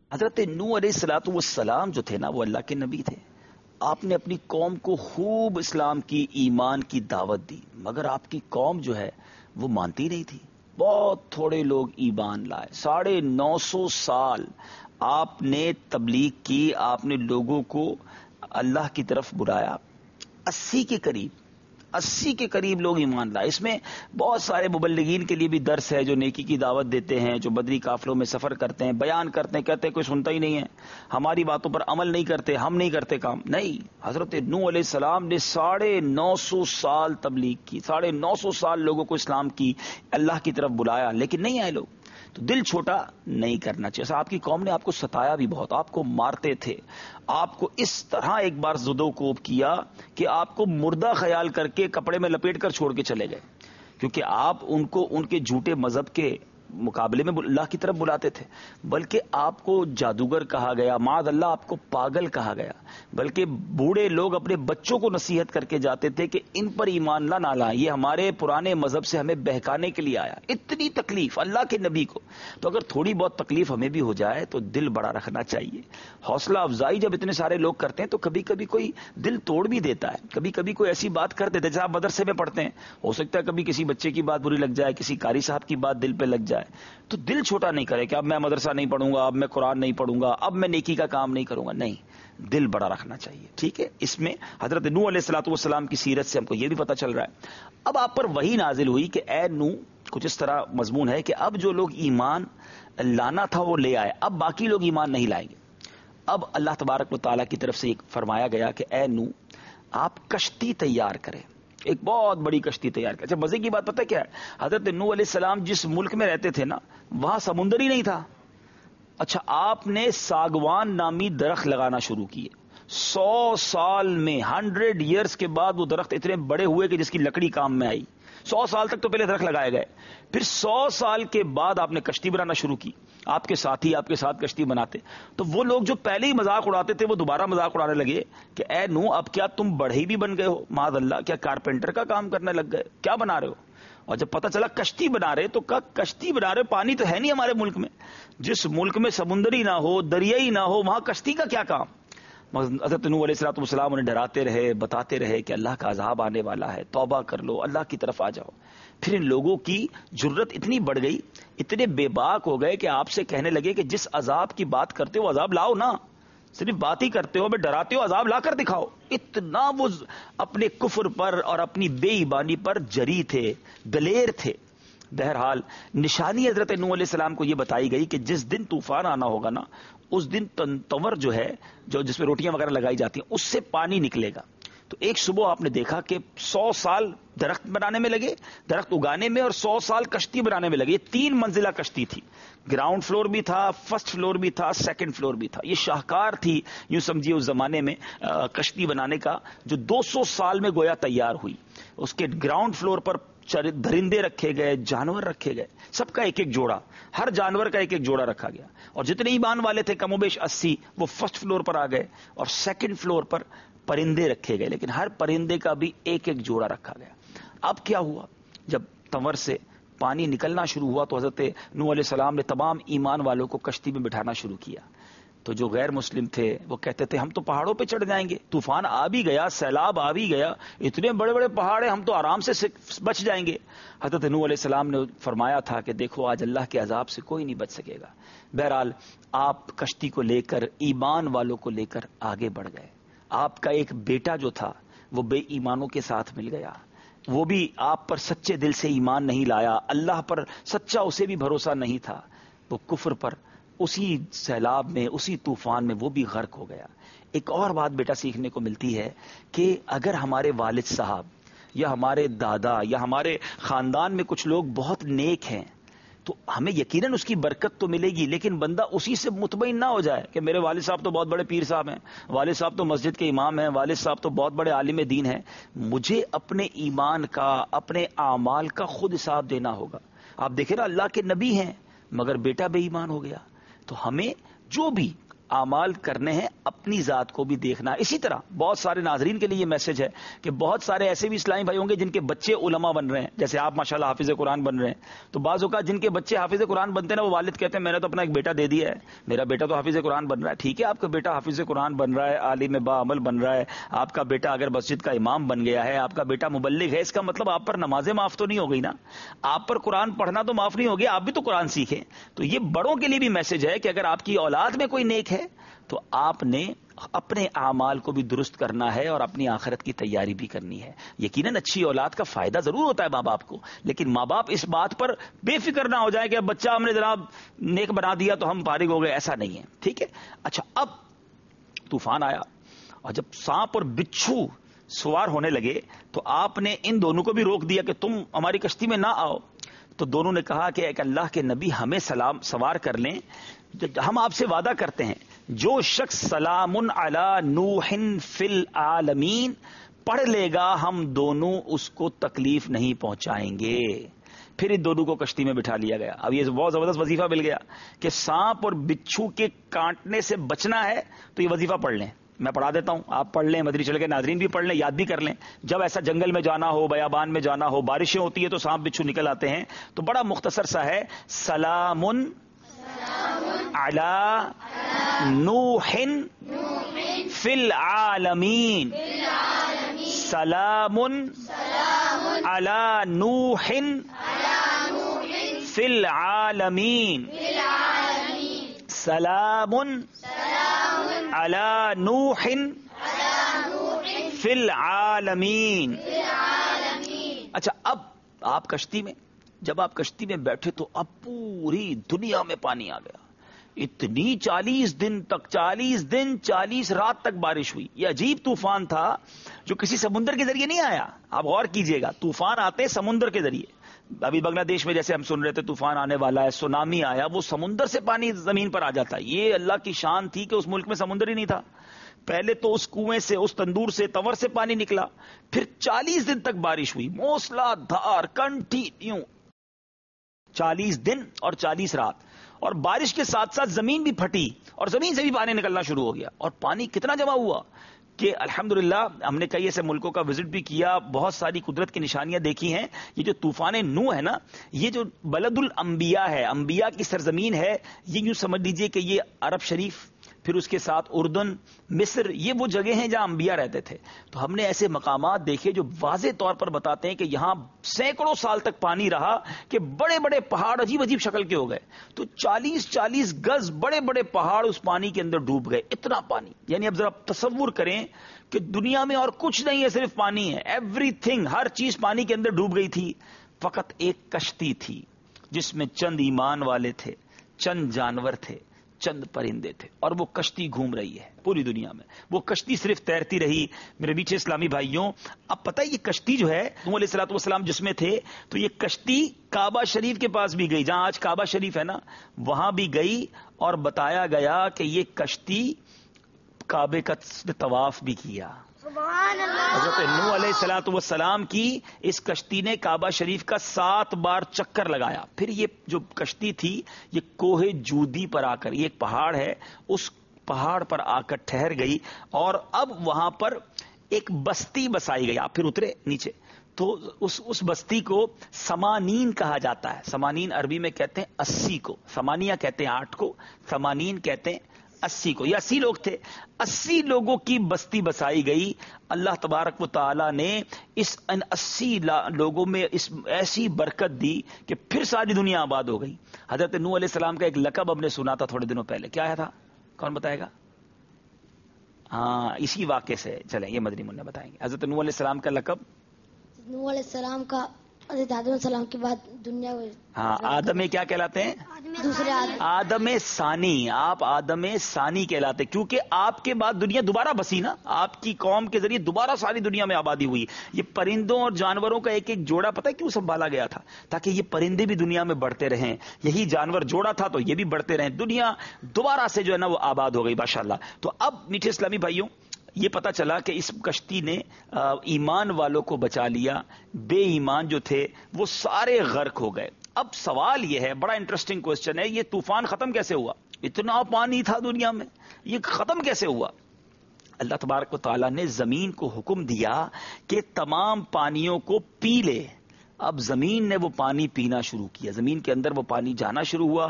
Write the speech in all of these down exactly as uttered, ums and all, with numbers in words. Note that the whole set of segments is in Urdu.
حضرت نوح علیہ الصلوۃ والسلام جو تھے نا وہ اللہ کے نبی تھے. آپ نے اپنی قوم کو خوب اسلام کی ایمان کی دعوت دی، مگر آپ کی قوم جو ہے وہ مانتی نہیں تھی. بہت تھوڑے لوگ ایمان لائے. ساڑھے نو سو سال آپ نے تبلیغ کی، آپ نے لوگوں کو اللہ کی طرف بلایا. اسی کے قریب اسی کے قریب لوگ ایمان لائے. اس میں بہت سارے مبلغین کے لیے بھی درس ہے جو نیکی کی دعوت دیتے ہیں، جو بدری قافلوں میں سفر کرتے ہیں، بیان کرتے ہیں، کہتے ہیں کوئی سنتا ہی نہیں ہے، ہماری باتوں پر عمل نہیں کرتے، ہم نہیں کرتے کام. نہیں، حضرت نوح علیہ السلام نے ساڑھے نو سو سال تبلیغ کی، ساڑھے نو سو سال لوگوں کو اسلام کی اللہ کی طرف بلایا، لیکن نہیں آئے لوگ. تو دل چھوٹا نہیں کرنا چاہیے. آپ کی قوم نے آپ کو ستایا بھی بہت، آپ کو مارتے تھے، آپ کو اس طرح ایک بار زدو کوب کیا کہ آپ کو مردہ خیال کر کے کپڑے میں لپیٹ کر چھوڑ کے چلے گئے، کیونکہ آپ ان کو ان کے جھوٹے مذہب کے مقابلے میں اللہ کی طرف بلاتے تھے. بلکہ آپ کو جادوگر کہا گیا، معاذ اللہ آپ کو پاگل کہا گیا. بلکہ بوڑھے لوگ اپنے بچوں کو نصیحت کر کے جاتے تھے کہ ان پر ایمان نہ لائیں، یہ ہمارے پرانے مذہب سے ہمیں بہکانے کے لیے آیا. اتنی تکلیف اللہ کے نبی کو. تو اگر تھوڑی بہت تکلیف ہمیں بھی ہو جائے تو دل بڑا رکھنا چاہیے. حوصلہ افزائی جب اتنے سارے لوگ کرتے ہیں تو کبھی کبھی کوئی دل توڑ بھی دیتا ہے، کبھی کبھی کوئی ایسی بات کر دیتا ہے. جیسے آپ مدرسے میں پڑھتے ہیں، ہو سکتا ہے کبھی کسی بچے کی بات بری لگ جائے، کسی قاری صاحب کی بات دل پہ لگ جائے، تو دل چھوٹا نہیں کرے کہ اب میں مدرسہ نہیں پڑھوں گا، اب میں قرآن نہیں پڑھوں گا، اب میں نیکی کا کام نہیں کروں گا. نہیں، دل بڑا رکھنا چاہیے. ٹھیک ہے، اس میں حضرت نوح علیہ الصلوۃ والسلام کی سیرت سے ہم کو یہ بھی پتہ چل رہا ہے. اب آپ پر وہی نازل ہوئی کہ اے نوح، کچھ اس طرح مضمون ہے کہ اب جو لوگ ایمان لانا تھا وہ لے آئے، اب باقی لوگ ایمان نہیں لائیں گے. اب اللہ تبارک و تعالیٰ کی طرف سے ایک فرمایا گیا کہ اے نوح آپ کشتی تیار کریں، ایک بہت بڑی کشتی تیار کریں. اچھا مزے کی بات پتہ کیا ہے؟ حضرت نوح علیہ السلام جس ملک میں رہتے تھے نا وہاں سمندر ہی نہیں تھا. اچھا آپ نے ساگوان نامی درخت لگانا شروع کیے. سو سال میں ہنڈریڈ ایئرس کے بعد وہ درخت اتنے بڑے ہوئے کہ جس کی لکڑی کام میں آئی. سو سال تک تو پہلے درخت لگائے گئے، پھر سو سال کے بعد آپ نے کشتی بنانا شروع کی. آپ کے ساتھی آپ کے ساتھ کشتی بناتے تو وہ لوگ جو پہلے ہی مذاق اڑاتے تھے وہ دوبارہ مذاق اڑانے لگے کہ اے نوح اب کیا تم بڑھئی بھی بن گئے ہو؟ معاذ اللہ، کیا کارپینٹر کا کام کرنے لگ گئے؟ کیا بنا رہے ہو؟ اور جب پتہ چلا کشتی بنا رہے تو کہا کشتی بنا رہے، پانی تو ہے نہیں ہمارے ملک میں. جس ملک میں سمندری نہ ہو، دریائی نہ ہو، وہاں کشتی کا کیا کام؟ حضرت نوح علیہ الصلوۃ والسلام انہیں ڈراتے رہے، بتاتے رہے کہ اللہ کا عذاب آنے والا ہے، توبہ کر لو، اللہ کی طرف آ جاؤ. پھر ان لوگوں کی جرت اتنی بڑھ گئی، اتنے بے باک ہو گئے کہ آپ سے کہنے لگے کہ جس عذاب کی بات کرتے ہو عذاب لاؤ نا، صرف بات ہی کرتے ہو، ہمیں ڈراتے ہو، عذاب لا کر دکھاؤ. اتنا وہ اپنے کفر پر اور اپنی بے ایمانی پر جری تھے، دلیر تھے. بہرحال نشانی حضرت نوح علیہ السلام کو یہ بتائی گئی کہ جس دن طوفان آنا ہوگا نا اس دن تنور جو ہے جو جس میں روٹیاں وغیرہ لگائی جاتی ہیں اس سے پانی نکلے گا. تو ایک صبح آپ نے دیکھا کہ سو سال درخت بنانے میں لگے، درخت اگانے میں، اور سو سال کشتی بنانے میں لگے. یہ تین منزلہ کشتی تھی، گراؤنڈ فلور بھی تھا، فرسٹ فلور بھی تھا، سیکنڈ فلور بھی تھا. یہ شاہکار تھی یوں سمجھیے اس زمانے میں کشتی بنانے کا، جو دو سو سال میں گویا تیار ہوئی. اس کے گراؤنڈ فلور پر درندے رکھے گئے، جانور رکھے گئے، سب کا ایک ایک جوڑا، ہر جانور کا ایک ایک جوڑا رکھا گیا. اور جتنے ایمان والے تھے کم و بیش اسی، وہ فرسٹ فلور پر آ گئے. اور سیکنڈ فلور پر پرندے رکھے گئے، لیکن ہر پرندے کا بھی ایک ایک جوڑا رکھا گیا. اب کیا ہوا؟ جب تنور سے پانی نکلنا شروع ہوا تو حضرت نوح علیہ السلام نے تمام ایمان والوں کو کشتی میں بٹھانا شروع کیا. تو جو غیر مسلم تھے وہ کہتے تھے ہم تو پہاڑوں پہ چڑھ جائیں گے، طوفان آ بھی گیا، سیلاب آ بھی گیا، اتنے بڑے بڑے پہاڑ ہیں، ہم تو آرام سے بچ جائیں گے. حضرت نوح علیہ السلام نے فرمایا تھا کہ دیکھو آج اللہ کے عذاب سے کوئی نہیں بچ سکے گا. بہرحال آپ کشتی کو لے کر ایمان والوں کو لے کر آگے بڑھ گئے. آپ کا ایک بیٹا جو تھا وہ بے ایمانوں کے ساتھ مل گیا، وہ بھی آپ پر سچے دل سے ایمان نہیں لایا، اللہ پر سچا اسے بھی بھروسہ نہیں تھا، وہ کفر پر اسی سیلاب میں، اسی طوفان میں وہ بھی غرق ہو گیا. ایک اور بات بیٹا سیکھنے کو ملتی ہے کہ اگر ہمارے والد صاحب یا ہمارے دادا یا ہمارے خاندان میں کچھ لوگ بہت نیک ہیں تو ہمیں یقیناً اس کی برکت تو ملے گی، لیکن بندہ اسی سے مطمئن نہ ہو جائے کہ میرے والد صاحب تو بہت بڑے پیر صاحب ہیں، والد صاحب تو مسجد کے امام ہیں، والد صاحب تو بہت بڑے عالم دین ہیں. مجھے اپنے ایمان کا، اپنے اعمال کا خود حساب دینا ہوگا. آپ دیکھیں نا اللہ کے نبی ہیں مگر بیٹا بے ایمان ہو گیا. تو ہمیں جو بھی اعمال کرنے ہیں، اپنی ذات کو بھی دیکھنا. اسی طرح بہت سارے ناظرین کے لیے یہ میسج ہے کہ بہت سارے ایسے بھی اسلامی بھائی ہوں گے جن کے بچے علماء بن رہے ہیں، جیسے آپ ماشاءاللہ حافظ قرآن بن رہے ہیں. تو بعض اوقات جن کے بچے حافظ قرآن بنتے ہیں نا، وہ والد کہتے ہیں میں نے تو اپنا ایک بیٹا دے دیا ہے، میرا بیٹا تو حافظ قرآن بن رہا ہے. ٹھیک ہے، آپ کا بیٹا حافظ قرآن بن رہا ہے، عالم با عمل بن رہا ہے، آپ کا بیٹا اگر مسجد کا امام بن گیا ہے، آپ کا بیٹا مبلغ ہے، اس کا مطلب آپ پر نمازیں معاف تو نہیں ہو گئی نا، آپ پر قرآن پڑھنا تو معاف نہیں ہو گیا، آپ بھی تو قرآن سیکھیں. تو یہ بڑوں کے لیے بھی میسج ہے کہ اگر آپ کی اولاد میں کوئی نیک ہے تو آپ نے اپنے اعمال کو بھی درست کرنا ہے اور اپنی آخرت کی تیاری بھی کرنی ہے. یقیناً اچھی اولاد کا فائدہ ضرور ہوتا ہے ماں باپ کو، لیکن ماں باپ اس بات پر بے فکر نہ ہو جائے کہ اب بچہ ہم نے جناب نیک بنا دیا تو ہم فارغ ہو گئے، ایسا نہیں ہے. ٹھیک ہے. اچھا، اب طوفان آیا اور جب سانپ اور بچھو سوار ہونے لگے تو آپ نے ان دونوں کو بھی روک دیا کہ تم ہماری کشتی میں نہ آؤ. تو دونوں نے کہا کہ ایک اللہ کے نبی ہمیں سلام سوار کر لیں، ہم آپ سے وعدہ کرتے ہیں جو شخص سلام علی نوح فی العالمین پڑھ لے گا ہم دونوں اس کو تکلیف نہیں پہنچائیں گے. پھر ان دونوں کو کشتی میں بٹھا لیا گیا. اب یہ بہت زبردست وظیفہ مل گیا کہ سانپ اور بچھو کے کاٹنے سے بچنا ہے تو یہ وظیفہ پڑھ لیں. میں پڑھا دیتا ہوں، آپ پڑھ لیں، مدری چل کے ناظرین بھی پڑھ لیں، یاد بھی کر لیں. جب ایسا جنگل میں جانا ہو، بیابان میں جانا ہو، بارشیں ہوتی ہے تو سانپ بچھو نکل آتے ہیں، تو بڑا مختصر سا ہے، سلام علی نوح فی العالمین، سلام علی نوح فی العالمین، سلام علی نوح فی العالمین. اچھا، اب آپ کشتی میں جب آپ کشتی میں بیٹھے تو اب پوری دنیا میں پانی آ گیا. اتنی چالیس دن تک چالیس دن چالیس رات تک بارش ہوئی. یہ عجیب طوفان تھا جو کسی سمندر کے ذریعے نہیں آیا. آپ غور کیجئے گا، طوفان آتے ہیں سمندر کے ذریعے. ابھی بنگلہ دیش میں جیسے ہم سن رہے تھے طوفان آنے والا ہے، سونامی آیا، وہ سمندر سے پانی زمین پر آ جاتا ہے. یہ اللہ کی شان تھی کہ اس ملک میں سمندر ہی نہیں تھا. پہلے تو اس کنویں سے، اس تندور سے، تور سے پانی نکلا، پھر چالیس دن تک بارش ہوئی، موسلا دھار کنٹینیو، چالیس دن اور چالیس رات. اور بارش کے ساتھ ساتھ زمین بھی پھٹی اور زمین سے بھی پانی نکلنا شروع ہو گیا. اور پانی کتنا جمع ہوا کہ الحمدللہ ہم نے کئی ایسے ملکوں کا وزٹ بھی کیا، بہت ساری قدرت کی نشانیاں دیکھی ہیں. یہ جو طوفان نوح ہے نا، یہ جو بلد الانبیاء ہے، انبیاء کی سرزمین ہے، یہ یوں سمجھ لیجئے کہ یہ عرب شریف، پھر اس کے ساتھ اردن، مصر، یہ وہ جگہ ہیں جہاں انبیاء رہتے تھے. تو ہم نے ایسے مقامات دیکھے جو واضح طور پر بتاتے ہیں کہ یہاں سینکڑوں سال تک پانی رہا کہ بڑے بڑے پہاڑ عجیب عجیب شکل کے ہو گئے. تو چالیس چالیس گز بڑے بڑے پہاڑ اس پانی کے اندر ڈوب گئے. اتنا پانی، یعنی اب ذرا تصور کریں کہ دنیا میں اور کچھ نہیں ہے، صرف پانی ہے. ایوری تھنگ، ہر چیز پانی کے اندر ڈوب گئی تھی. فقط ایک کشتی تھی جس میں چند ایمان والے تھے، چند جانور تھے، چند پرندے تھے، اور وہ کشتی گھوم رہی ہے پوری دنیا میں. وہ کشتی صرف تیرتی رہی. میرے میٹھے اسلامی بھائیوں، اب پتہ ہے یہ کشتی جو ہے، نوح علیہ الصلوۃ والسلام جس میں تھے، تو یہ کشتی کعبہ شریف کے پاس بھی گئی، جہاں آج کعبہ شریف ہے نا، وہاں بھی گئی. اور بتایا گیا کہ یہ کشتی کعبے کا طواف بھی کیا. حضرت نوح علیہ الصلوۃ والسلام کی اس کشتی نے کعبہ شریف کا سات بار چکر لگایا. پھر یہ جو کشتی تھی یہ کوہ جودی پر آ کر، یہ ایک پہاڑ ہے، اس پہاڑ پر آ کر ٹھہر گئی. اور اب وہاں پر ایک بستی بسائی گئی. آپ پھر اترے نیچے تو اس اس بستی کو سمانین کہا جاتا ہے. سمانین عربی میں کہتے ہیں اسی کو، سمانیہ کہتے ہیں آٹھ کو، سمانین کہتے ہیں اسی کو. یہ اسی لوگ تھے. اسی لوگوں کی بستی بسائی گئی. اللہ تبارک و تعالی نے اس ان اسی لوگوں میں اس ایسی برکت دی کہ پھر ساری دنیا آباد ہو گئی. حضرت نوح علیہ السلام کا ایک لقب ہم نے سنا تھا تھوڑے دنوں پہلے. کیا ہے تھا؟ کون بتائے گا؟ ہاں، اسی واقعے سے چلیں، یہ مدنی منہ بتائیں گے. حضرت نوح علیہ السلام کا لقب، نوح علیہ السلام کا حضرت آدم علیہ السلام کے بعد دنیا میں، ہاں، آدم کیا کہلاتے ہیں؟ دوسرے آدم، آدم ثانی. آپ آدم ثانی کہلاتے کیونکہ آپ کے بعد دنیا دوبارہ بسی نا، آپ کی قوم کے ذریعے دوبارہ ساری دنیا میں آبادی ہوئی. یہ پرندوں اور جانوروں کا ایک ایک جوڑا پتہ ہے کیوں سنبھالا گیا تھا؟ تاکہ یہ پرندے بھی دنیا میں بڑھتے رہیں. یہی جانور جوڑا تھا تو یہ بھی بڑھتے رہیں. دنیا دوبارہ سے جو ہے نا وہ آباد ہو گئی ماشاءاللہ. تو اب میٹھے اسلامی بھائیوں، یہ پتا چلا کہ اس کشتی نے ایمان والوں کو بچا لیا، بے ایمان جو تھے وہ سارے غرق ہو گئے. اب سوال یہ ہے، بڑا انٹرسٹنگ کوسچن ہے، یہ طوفان ختم کیسے ہوا؟ اتنا پانی تھا دنیا میں، یہ ختم کیسے ہوا؟ اللہ تبارک و تعالیٰ نے زمین کو حکم دیا کہ تمام پانیوں کو پی لے. اب زمین نے وہ پانی پینا شروع کیا، زمین کے اندر وہ پانی جانا شروع ہوا.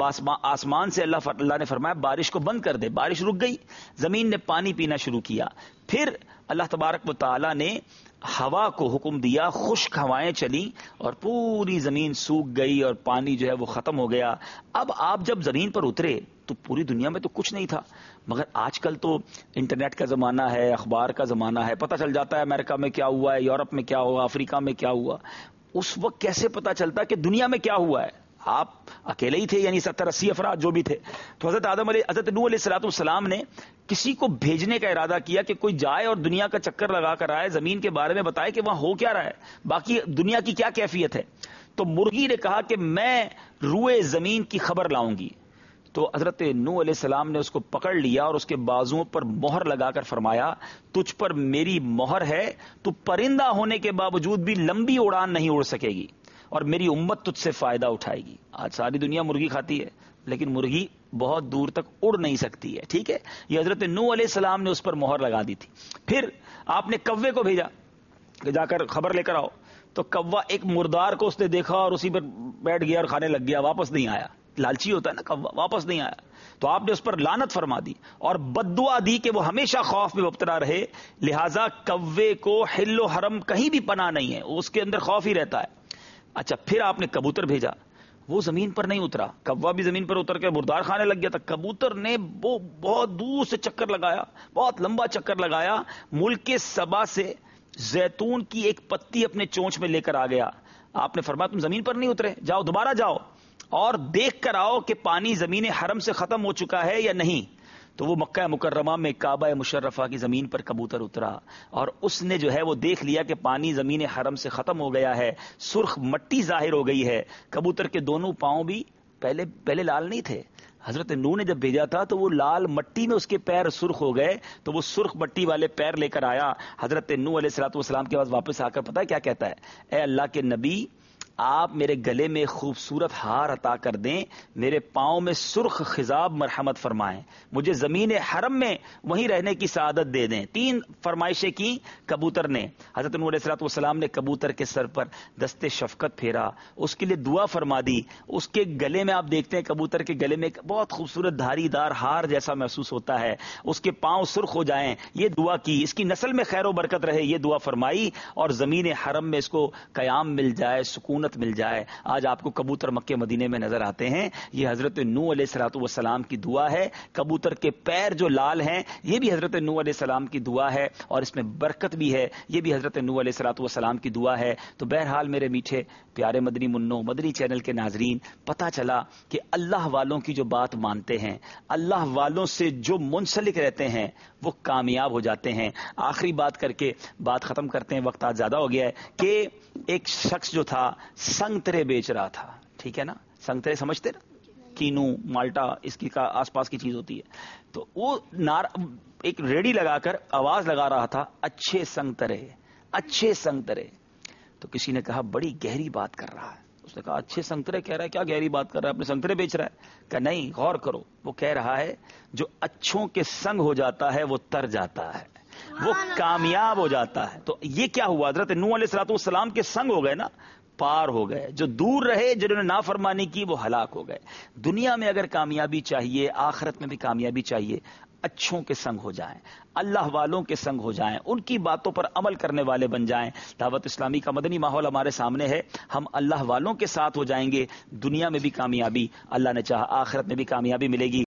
آسمان سے اللہ اللہ نے فرمایا بارش کو بند کر دے، بارش رک گئی، زمین نے پانی پینا شروع کیا. پھر اللہ تبارک و تعالیٰ نے ہوا کو حکم دیا، خشک ہوائیں چلی اور پوری زمین سوکھ گئی اور پانی جو ہے وہ ختم ہو گیا. اب آپ جب زمین پر اترے تو پوری دنیا میں تو کچھ نہیں تھا، مگر آج کل تو انٹرنیٹ کا زمانہ ہے، اخبار کا زمانہ ہے، پتہ چل جاتا ہے امریکہ میں کیا ہوا ہے، یورپ میں کیا ہوا، افریقہ میں کیا ہوا. اس وقت کیسے پتہ چلتا کہ دنیا میں کیا ہوا ہے؟ آپ اکیلے ہی تھے، یعنی ستر اسی افراد جو بھی تھے. تو حضرت آدم علیہ حضرت نوح علیہ الصلوۃ والسلام نے کسی کو بھیجنے کا ارادہ کیا کہ کوئی جائے اور دنیا کا چکر لگا کر آئے، زمین کے بارے میں بتائے کہ وہاں ہو کیا رہا ہے، باقی دنیا کی کیا کیفیت ہے. تو مرغی نے کہا کہ میں روئے زمین کی خبر لاؤں گی. تو حضرت نوح علیہ السلام نے اس کو پکڑ لیا اور اس کے بازوؤں پر مہر لگا کر فرمایا تجھ پر میری مہر ہے، تو پرندہ ہونے کے باوجود بھی لمبی اڑان نہیں اڑ سکے گی اور میری امت تجھ سے فائدہ اٹھائے گی. آج ساری دنیا مرغی کھاتی ہے لیکن مرغی بہت دور تک اڑ نہیں سکتی ہے. ٹھیک ہے، یہ حضرت نوح علیہ السلام نے اس پر مہر لگا دی تھی. پھر آپ نے کوے کو بھیجا کہ جا کر خبر لے کر آؤ. تو کوا ایک مردار کو اس نے دیکھا اور اسی پر بیٹھ گیا اور کھانے لگ گیا، واپس نہیں آیا. لالچی ہوتا ہے نا کوا، واپس نہیں آیا. تو آپ نے اس پر لعنت فرما دی اور بد دعا دی کہ وہ ہمیشہ خوف میں مبتلا رہے. لہذا کوے کو حل و حرم کہیں بھی پناہ نہیں ہے، اس کے اندر خوف ہی رہتا ہے. اچھا، پھر آپ نے کبوتر بھیجا، وہ زمین پر نہیں اترا. کوا بھی زمین پر اتر کے مردار کھانے لگ گیا تھا. کبوتر نے وہ بہت دور سے چکر لگایا، بہت لمبا چکر لگایا، ملک سبا سے زیتون کی ایک پتی اپنے چونچ میں لے کر آ گیا. آپ نے فرمایا تم زمین پر نہیں اترے، جاؤ دوبارہ جاؤ اور دیکھ کر آؤ کہ پانی زمین حرم سے ختم ہو چکا ہے یا نہیں. تو وہ مکہ مکرمہ میں کعبہ مشرفہ کی زمین پر کبوتر اترا اور اس نے جو ہے وہ دیکھ لیا کہ پانی زمین حرم سے ختم ہو گیا ہے، سرخ مٹی ظاہر ہو گئی ہے. کبوتر کے دونوں پاؤں بھی پہلے پہلے لال نہیں تھے. حضرت نوح نے جب بھیجا تھا تو وہ لال مٹی میں اس کے پیر سرخ ہو گئے، تو وہ سرخ مٹی والے پیر لے کر آیا. حضرت نوح علیہ الصلوۃ والسلام کے پاس واپس آ کر پتہ ہے کیا کہتا ہے؟ اے اللہ کے نبی، آپ میرے گلے میں خوبصورت ہار عطا کر دیں، میرے پاؤں میں سرخ خضاب مرحمت فرمائیں، مجھے زمین حرم میں وہیں رہنے کی سعادت دے دیں. تین فرمائشیں کی کبوتر نے. حضرت نوح علیہ الصلوۃ والسلام نے کبوتر کے سر پر دست شفقت پھیرا، اس کے لیے دعا فرما دی. اس کے گلے میں آپ دیکھتے ہیں کبوتر کے گلے میں ایک بہت خوبصورت دھاری دار ہار جیسا محسوس ہوتا ہے. اس کے پاؤں سرخ ہو جائیں یہ دعا کی، اس کی نسل میں خیر و برکت رہے یہ دعا فرمائی، اور زمین حرم میں اس کو قیام مل جائے، سکونت مل جائے. آج آپ کو کبوتر مکے مدینے میں نظر آتے ہیں، یہ حضرت نوح علیہ الصلوۃ والسلام کی دعا ہے. کبوتر کے پیر جو لال ہیں یہ بھی حضرت نوح علیہ السلام کی دعا ہے اور اس میں برکت بھی ہے، یہ بھی حضرت نوح علیہ الصلوۃ والسلام کی دعا ہے. تو بہرحال میرے میٹھے پیارے مدنی منوں، مدنی چینل کے ناظرین، پتہ چلا کہ اللہ والوں کی جو بات مانتے ہیں، اللہ والوں سے جو منسلک رہتے ہیں وہ کامیاب ہو جاتے ہیں. آخری بات کر کے بات ختم کرتے ہیں، وقت آج زیادہ ہو گیا ہے. کہ ایک شخص جو تھا سنگترے بیچ رہا تھا. ٹھیک ہے نا، سنگترے سمجھتے نا، کینو مالٹا اس کی کا آس پاس کی چیز ہوتی ہے. تو وہ نار ایک ریڑی لگا کر آواز لگا رہا تھا، اچھے سنگترے، اچھے سنگترے. تو کسی نے کہا بڑی گہری بات کر رہا ہے. اس نے کہا اچھے سنگترے کہہ رہا ہے، کیا گہری بات کر رہا ہے، اپنے سنگترے بیچ رہا ہے. کہ نہیں، غور کرو، وہ کہہ رہا ہے جو اچھوں کے سنگ ہو جاتا ہے وہ تر جاتا ہے، وہ کامیاب ہو جاتا ہے. تو یہ کیا ہوا؟ حضرت نوح علیہ الصلوۃ والسلام کے سنگ ہو گئے نا، پار ہو گئے. جو دور رہے، جنہوں نے نافرمانی کی، وہ ہلاک ہو گئے. دنیا میں اگر کامیابی چاہیے، آخرت میں بھی کامیابی چاہیے، اچھوں کے سنگ ہو جائیں، اللہ والوں کے سنگ ہو جائیں، ان کی باتوں پر عمل کرنے والے بن جائیں. دعوت اسلامی کا مدنی ماحول ہمارے سامنے ہے، ہم اللہ والوں کے ساتھ ہو جائیں گے. دنیا میں بھی کامیابی، اللہ نے چاہا آخرت میں بھی کامیابی ملے گی.